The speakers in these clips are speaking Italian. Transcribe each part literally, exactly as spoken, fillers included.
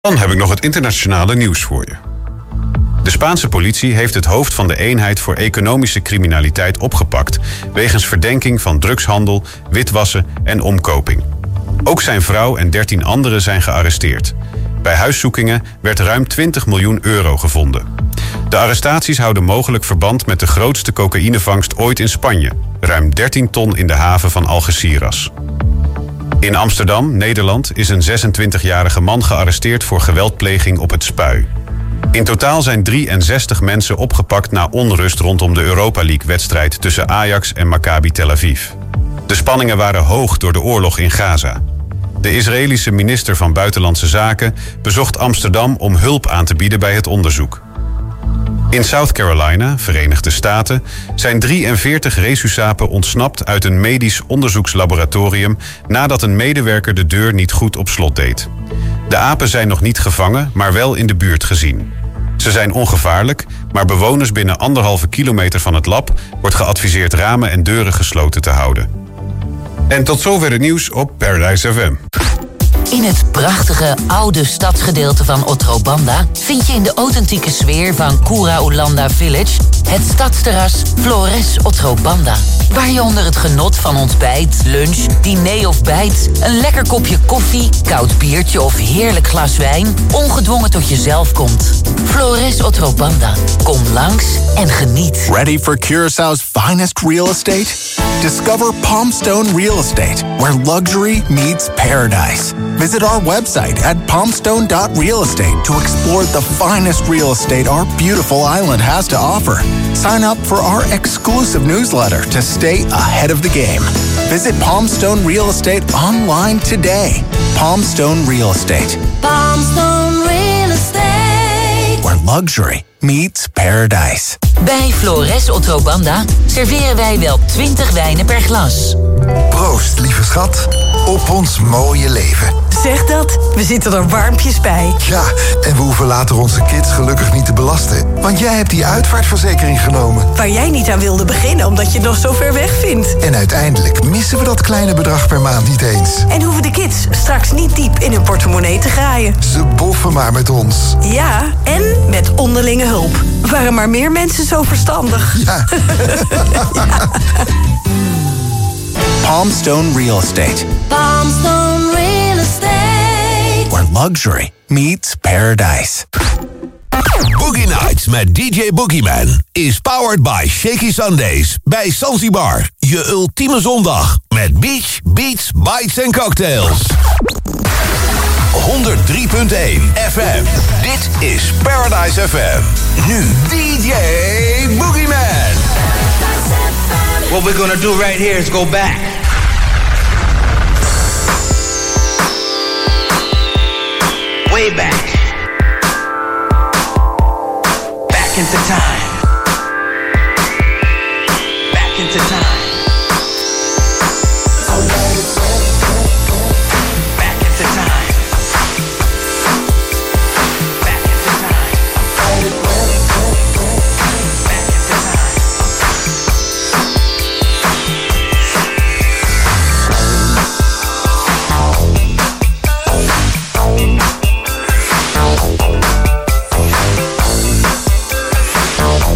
Dan heb ik nog het internationale nieuws voor je. De Spaanse politie heeft het hoofd van de eenheid voor economische criminaliteit opgepakt wegens verdenking van drugshandel, witwassen en omkoping. Ook zijn vrouw en dertien anderen zijn gearresteerd. Bij huiszoekingen werd ruim twintig miljoen euro gevonden. De arrestaties houden mogelijk verband met de grootste cocaïnevangst ooit in Spanje, ruim dertien ton in de haven van Algeciras. In Amsterdam, Nederland, is een zesentwintigjarige man gearresteerd voor geweldpleging op het Spui. In totaal zijn drieënzestig mensen opgepakt na onrust rondom de Europa League-wedstrijd tussen Ajax en Maccabi Tel Aviv. De spanningen waren hoog door de oorlog in Gaza. De Israëlische minister van Buitenlandse Zaken bezocht Amsterdam om hulp aan te bieden bij het onderzoek. In South Carolina, Verenigde Staten, zijn drieënveertig rhesusapen ontsnapt uit een medisch onderzoekslaboratorium nadat een medewerker de deur niet goed op slot deed. De apen zijn nog niet gevangen, maar wel in de buurt gezien. Ze zijn ongevaarlijk, maar bewoners binnen anderhalve kilometer van het lab wordt geadviseerd ramen en deuren gesloten te houden. En tot zover het nieuws op Paradise F M. In het prachtige oude stadsgedeelte van Otrobanda vind je in de authentieke sfeer van Cura Ulanda Village het stadsterras Flores Otrobanda. Waar je onder het genot van ontbijt, lunch, diner of bijt, een lekker kopje koffie, koud biertje of heerlijk glas wijn ongedwongen tot jezelf komt. Flores Otrobanda. Kom langs en geniet. Ready for Curaçao's finest real estate? Discover Palmstone Real Estate, where luxury meets paradise. Visit our website at palmstone dot real estate to explore the finest real estate our beautiful island has to offer. Sign up for our exclusive newsletter to stay ahead of the game. Visit Palmstone Real Estate online today. Palmstone Real Estate. Palmstone Real Estate. Where luxury meets paradise. Bij Flores Otrobanda serveren wij wel twintig wijnen per glas. Proost, lieve schat, op ons mooie leven. Zeg dat, we zitten er warmpjes bij. Ja, en we hoeven later onze kids gelukkig niet te belasten. Want jij hebt die uitvaartverzekering genomen. Waar jij niet aan wilde beginnen omdat je het nog zo ver weg vindt. En uiteindelijk missen we dat kleine bedrag per maand niet eens. En hoeven de kids straks niet diep in hun portemonnee te graaien. Ze boffen maar met ons. Ja, en met onderlinge hulp. Waren maar meer mensen zo verstandig. Ja. Ja. Palmstone Real Estate. Palmstone Real Estate. Where luxury meets paradise. Boogie Nights met D J Boogieman is powered by Shaky Sundays bij Zanzibar. Je ultieme zondag met beach, beats, bites en cocktails. honderd drie punt één F M. Dit is Paradise F M. Nu D J Boogieman. What we're gonna do right here is go back. Way back. Back into time. Back into time. Back into time. Back into time. Back into time.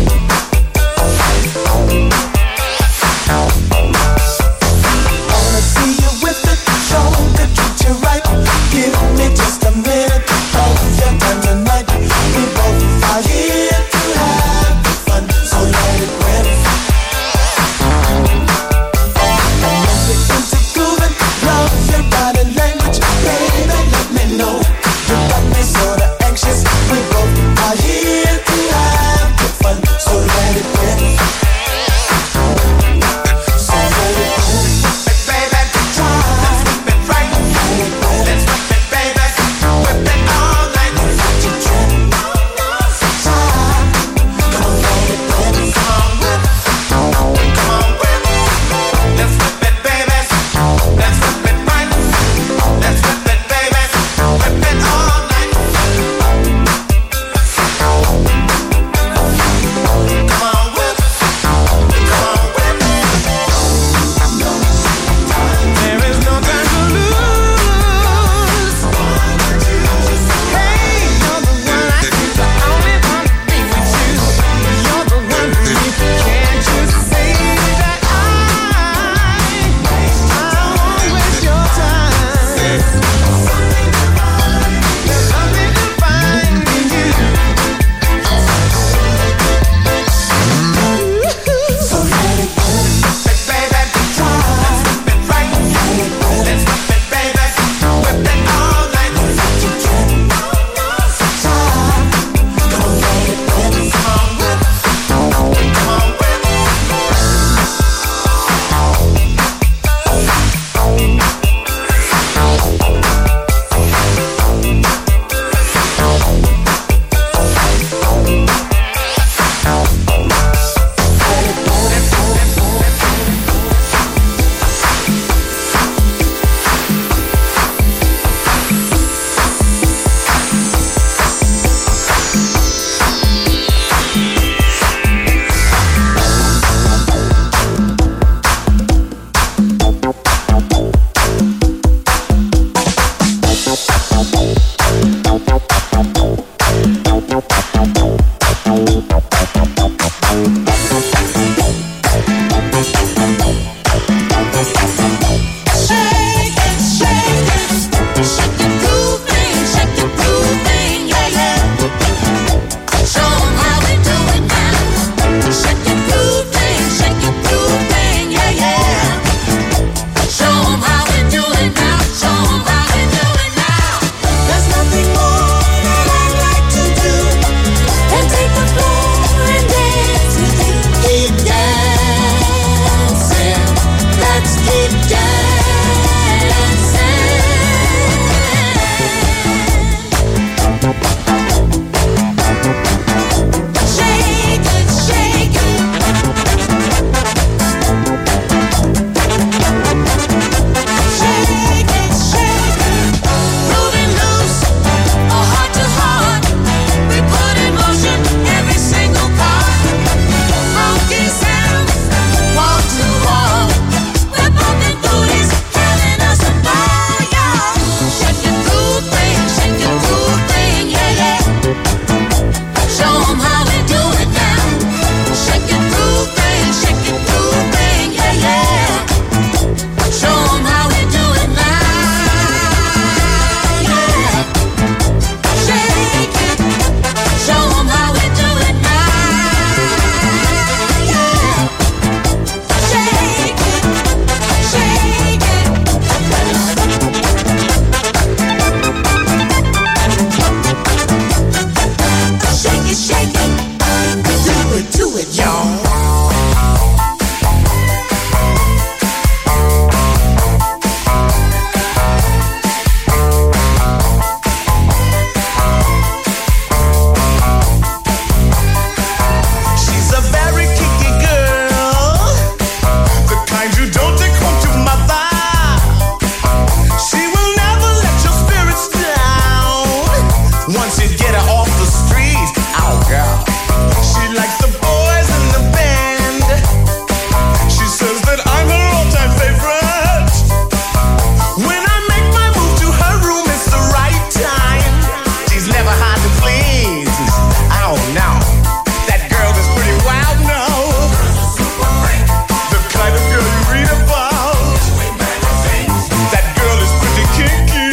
Once you get her off the street, oh girl, she likes the boys in the band. She says that I'm her all-time favorite. When I make my move to her room, it's the right time. She's never hard to please. Oh no, that girl is pretty wild now. The kind of girl you read about. That girl is pretty kinky.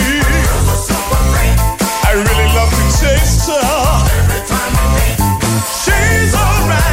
I really love to taste her. She's alright.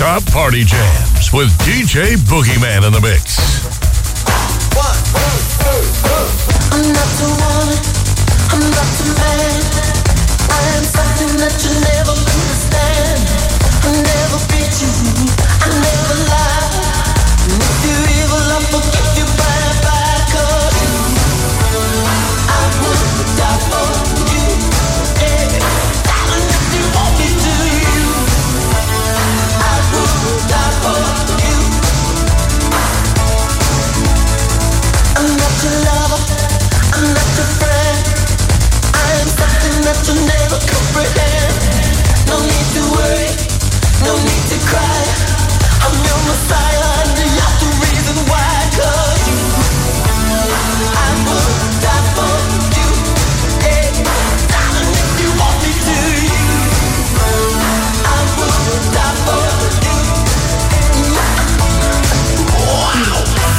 Non-stop party jams with D J Boogeyman in the mix. I'm not the woman, I'm not the man. I am something that you never understand. I never beat you, I never lie. And if you evil, I'll forgive you bye bye. 'Cause you, I would die for you. Yeah, darling, if you want me to, you, I would die for you. I'm not your lover, I'm not your friend. I am something that you never comprehend. No need to worry, no need to cry. I'm your Messiah and you're the reason why. 'Cause you, I would die for you. Yeah, darling, if you want me to, you, I would die for you. Wow.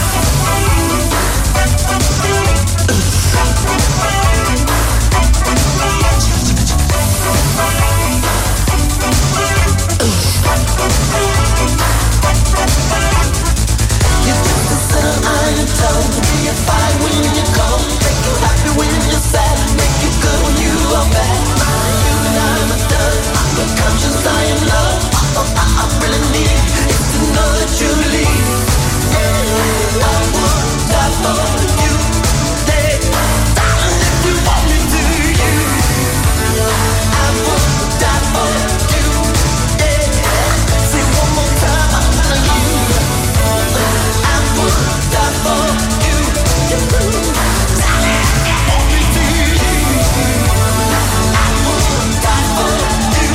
You're just a sinner, iron tone. Be a fire when you're cold. Make you happy when you're sad. Make you good when you are bad. You and I'm a done. Your conscience, I am love. All I, I really need is to know that you leave. Yeah, I would die for you. Yeah, darling, if you want me to, you, I would die for you. Yeah, say one more time, I'm telling you. I would die for you. Darling, if you want me to, you, I would die for you.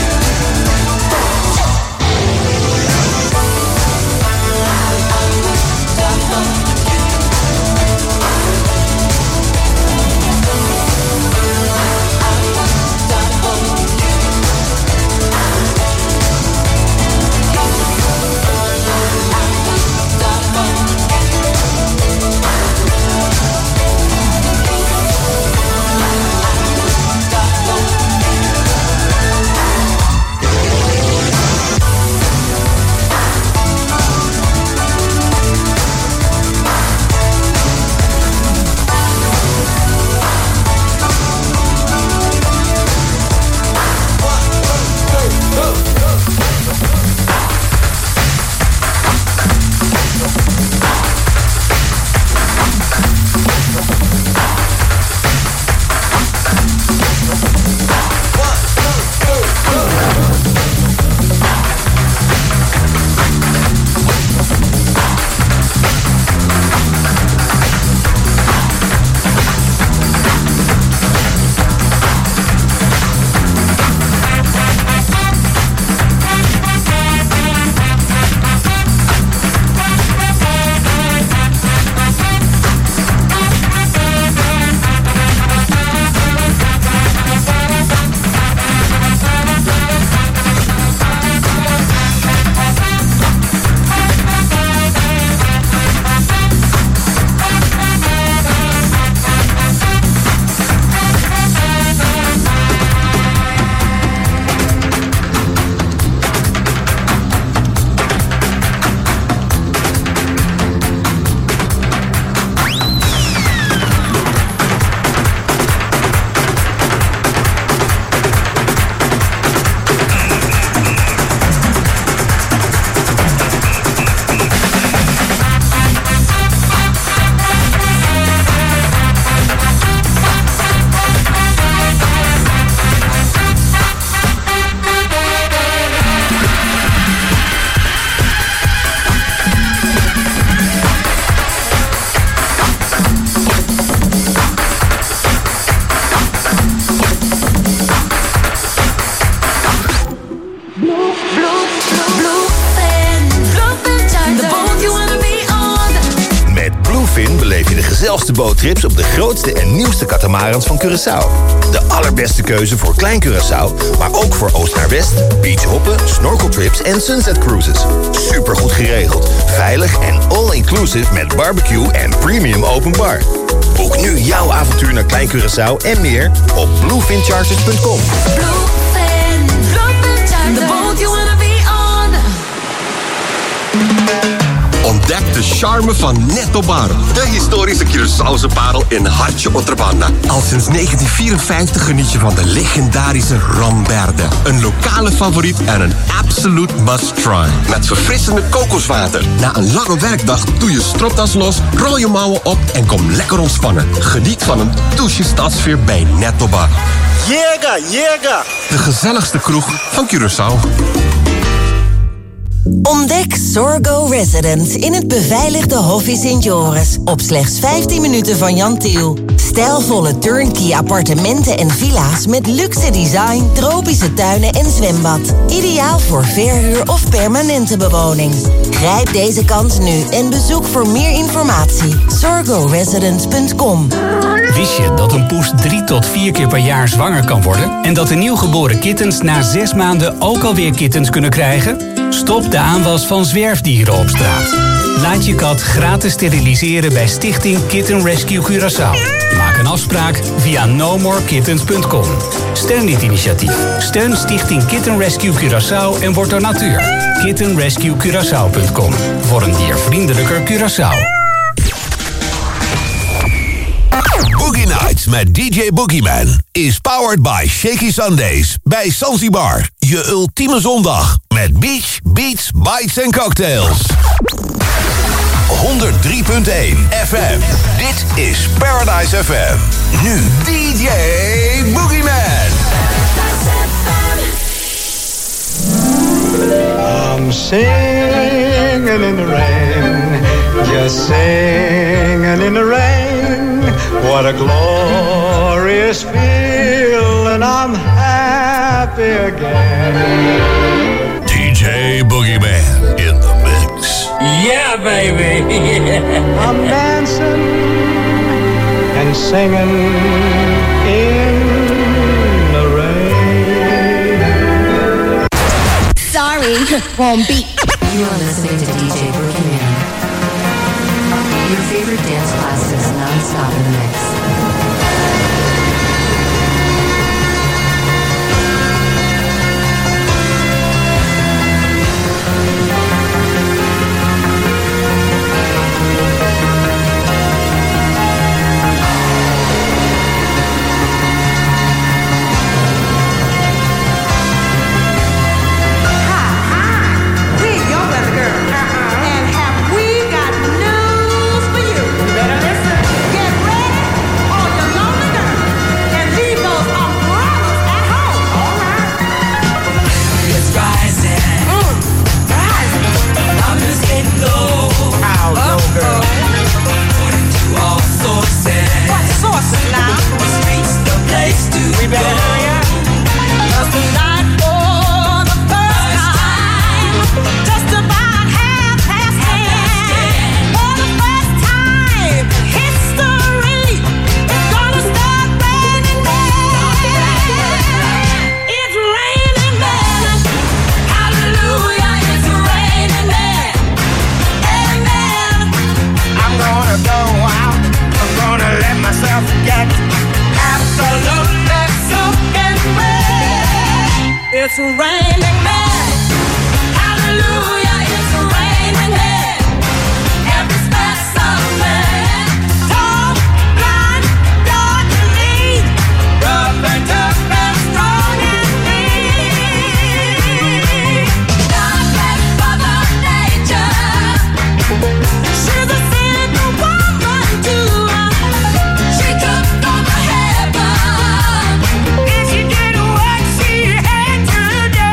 gezelligste boottrips op de grootste en nieuwste catamarans van Curaçao. De allerbeste keuze voor Klein Curaçao, maar ook voor oost naar west, beachhoppen, snorkeltrips en sunset cruises. Supergoed geregeld, veilig en all-inclusive met barbecue en premium open bar. Boek nu jouw avontuur naar Klein Curaçao en meer op bluefin charters punt com. Bluefin, Bluefin Charters, the boat you wanna be on. Ontdek de charme van Netto Bar. De historische Curaçaose parel in Hartje Otrobanda. Al sinds negentien vierenvijftig geniet je van de legendarische Romberde. Een lokale favoriet en een absolute must-try. Met verfrissende kokoswater. Na een lange werkdag doe je stropdas los, rol je mouwen op en kom lekker ontspannen. Geniet van een douche stadsfeer bij Netto Bar. Jega, jega! De gezelligste kroeg van Curaçao. Ontdek Sorgo Residence in het beveiligde Hoffie Sint Joris. Op slechts vijftien minuten van Jan Tiel. Stijlvolle turnkey appartementen en villa's met luxe design, tropische tuinen en zwembad. Ideaal voor verhuur of permanente bewoning. Grijp deze kans nu en bezoek voor meer informatie sorgo residence punt com. Wist je dat een poes drie tot vier keer per jaar zwanger kan worden? En dat de nieuwgeboren kittens na zes maanden ook alweer kittens kunnen krijgen? Stop de aanwas van zwerfdieren op straat. Laat je kat gratis steriliseren bij Stichting Kitten Rescue Curaçao. Maak een afspraak via no more kittens punt com. Steun dit initiatief. Steun Stichting Kitten Rescue Curaçao en word donateur. kitten rescue curaçao punt com. Voor een diervriendelijker Curaçao. Boogie Nights met D J Boogieman is powered by Shaky Sundays bij Zanzibar. Je ultieme zondag met beach, beats, bites en cocktails. honderd drie punt één F M. Dit is Paradise F M. Nu D J Boogieman. I'm singing in the rain, just singing in the rain. What a glorious feeling, I'm happy again. D J Boogieman in the mix. Yeah, baby. I'm dancing and singing in the rain. Sorry, wrong beat. You are listening to D J Boogieman. Your favorite dance classics non-stop in the mix. It's raining men. Hallelujah, it's raining men. Every specimen, tall, blind, dark and lean, rough and tough and strong and mean. God bless Mother Nature. She's a simple woman too. She took over heaven and she did what she had to do.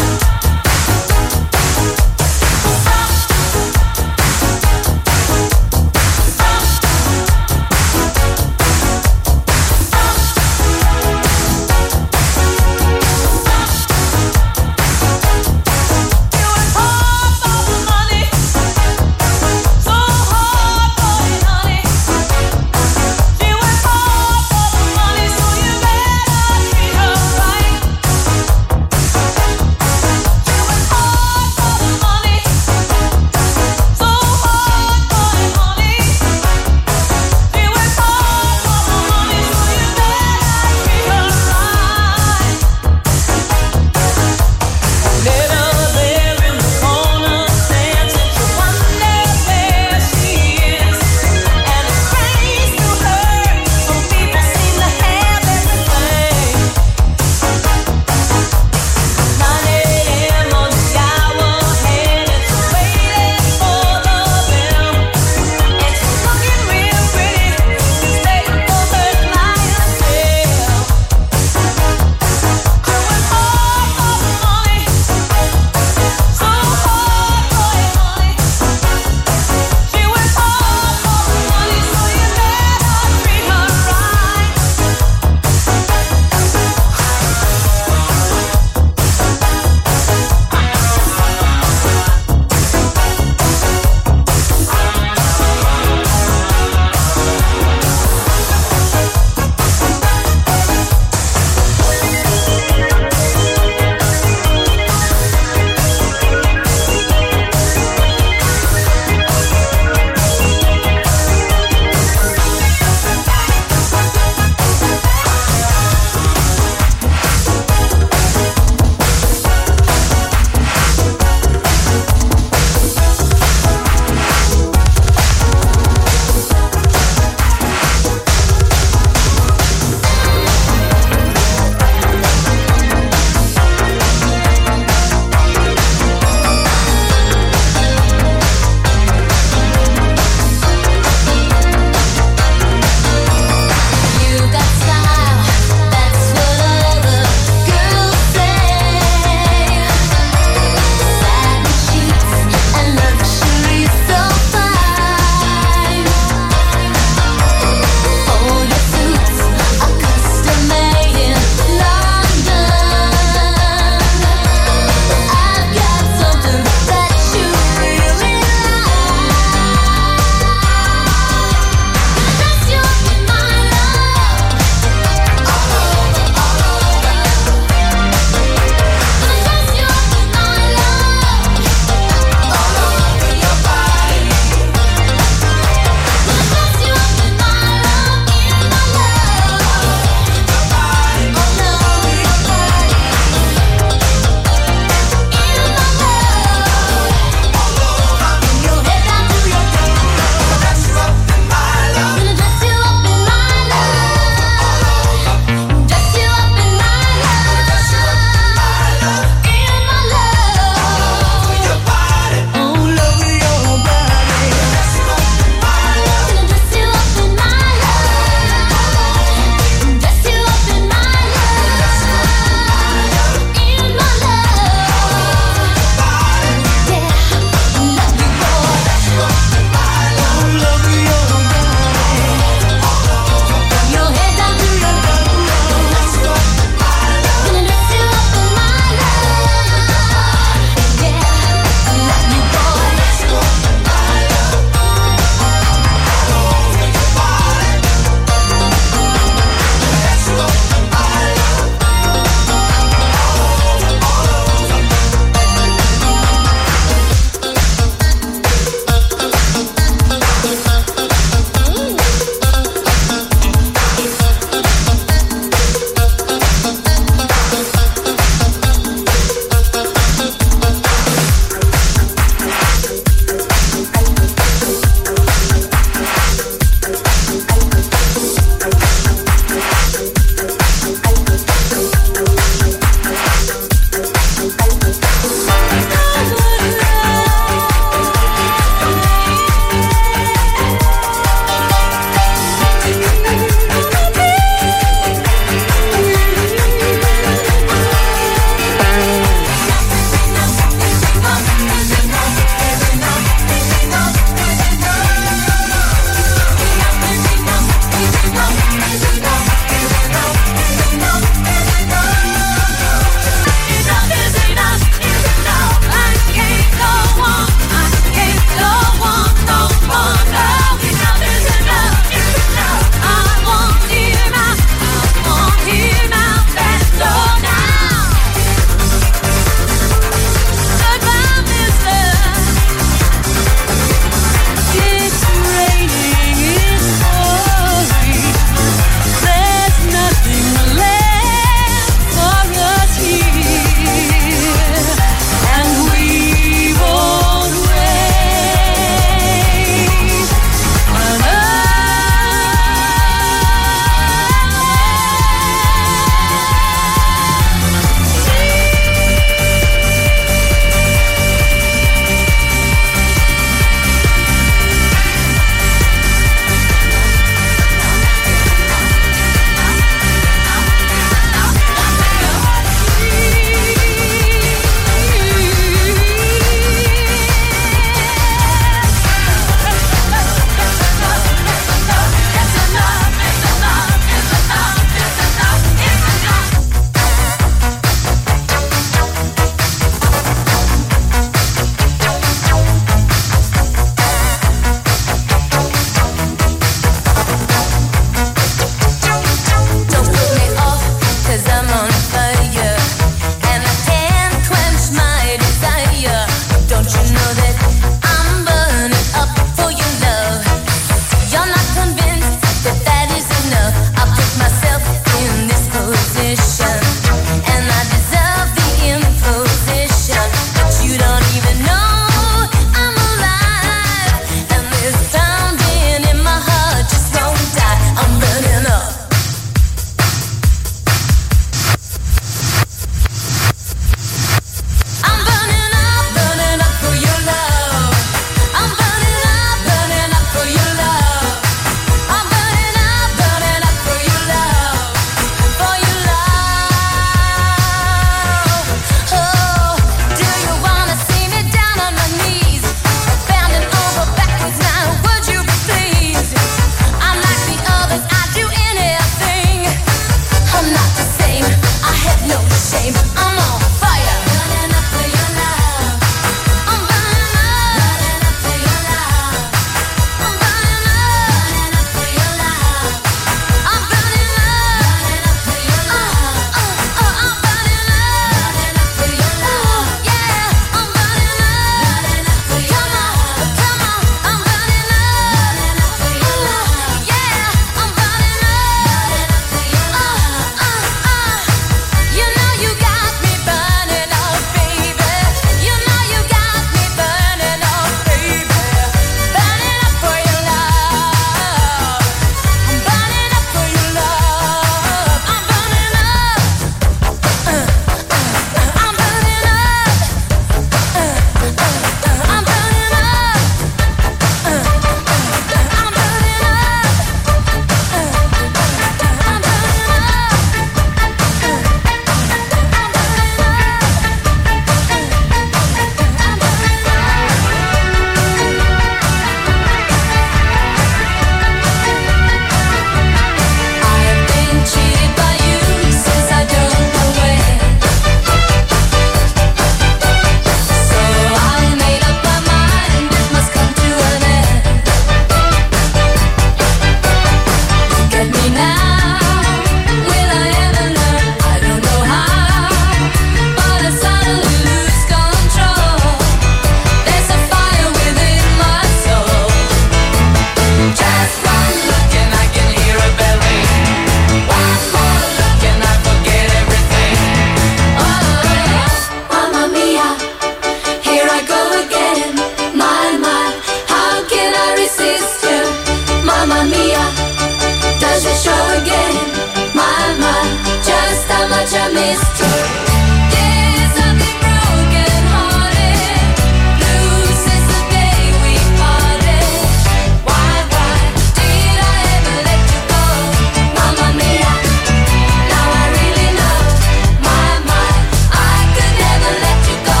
missed you. Yes, I've been broken hearted, blue since the day we parted. Why, why did I ever let you go? Mamma mia, now I really know. My, my, I could never let you go.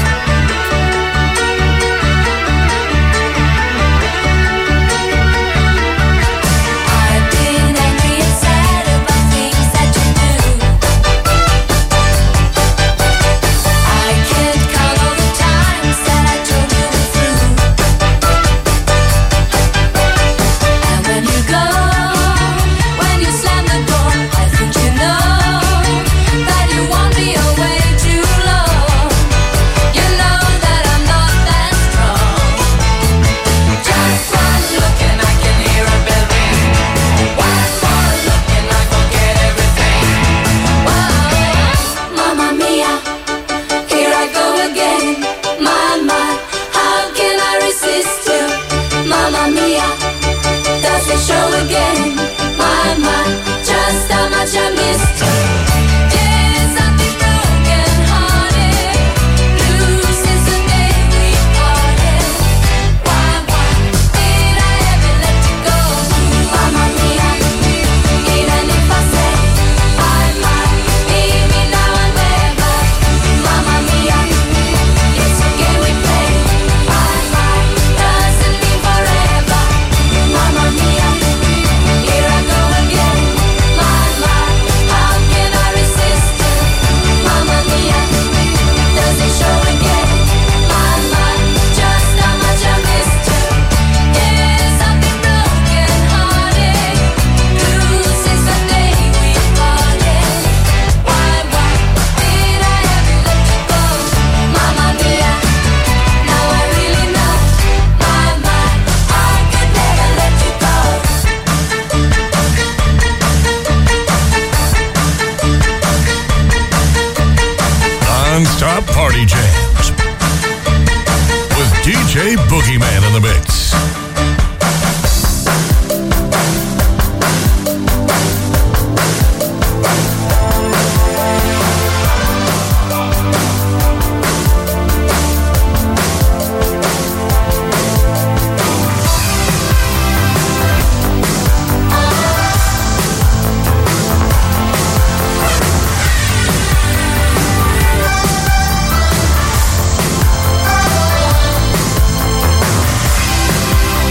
I've been angry and sad about things that you do. I can't count all the times that I told you the truth. And when you go, when you slam the door, I think you know that you won't be away too long. You know that I'm not that strong. Just one look and I can hear a bell ring. One more look and I forget everything. Whoa, Mamma mia, here I go again. My, my, how can I resist you? Mamma mia, does it show again? My, my, just how much I missed you. Yes, I've been broken hearted, blue since the day we parted. Why, why did I ever let you go? Mamma mia, even if I say I might leave me now and never. Mamma mia, it's a game we play. I might doesn't mean forever. Mamma mia, here I go again. My, my, how can I resist you? Mamma mia, does it show again? My, my, just how much I missed you. Yes, I've been broken hearted, blue since the day we parted. Why, why did I ever let you go? Mamma mia, now I really know. My, my, I could never let you go. Non-stop party jams with D J Boogeyman in the mix. Mamma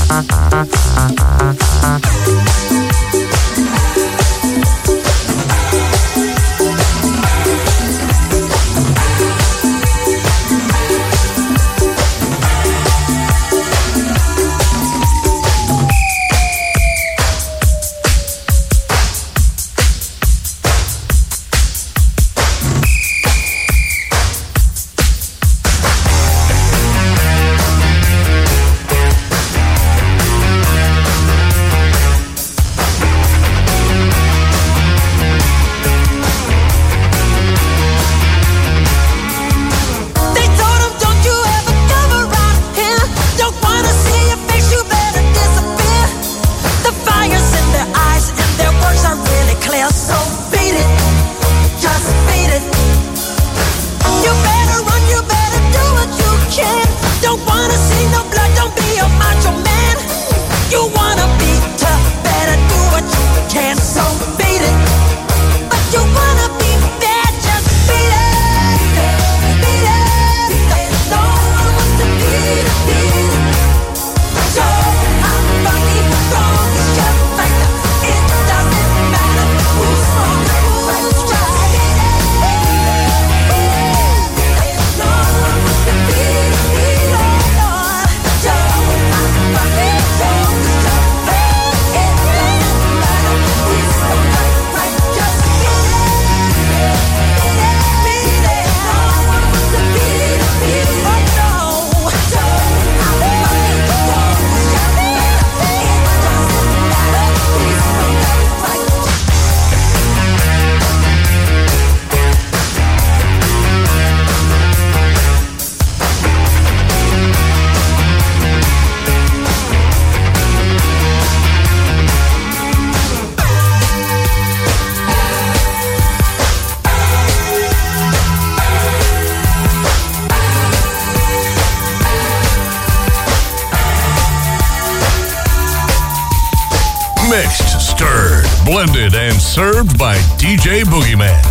Mixed, stirred, blended, and served by D J Boogeyman.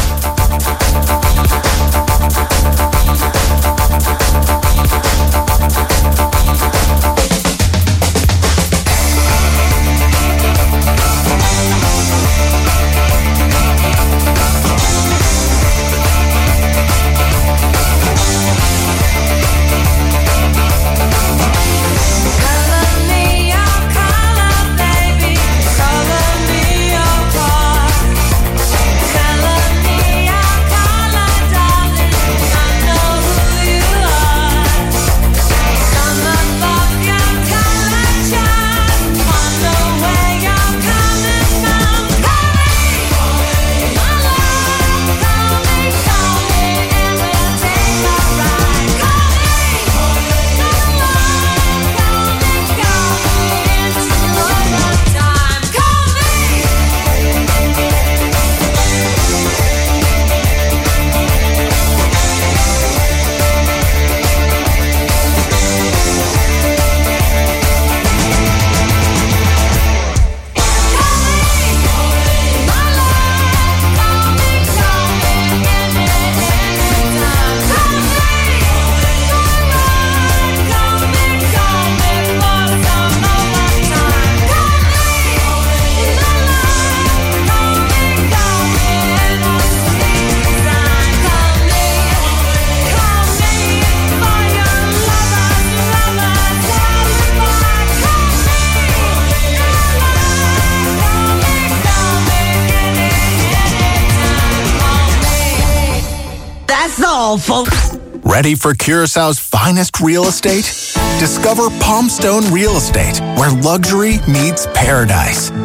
Folks. Ready for Curaçao's finest real estate? Discover Palm Stone Real Estate, where luxury meets paradise.